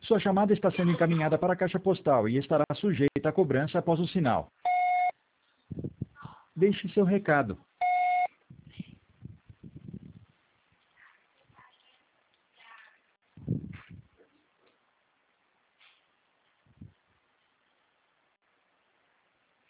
Sua chamada está sendo encaminhada para a caixa postal e estará sujeita à cobrança após o sinal. Deixe seu recado.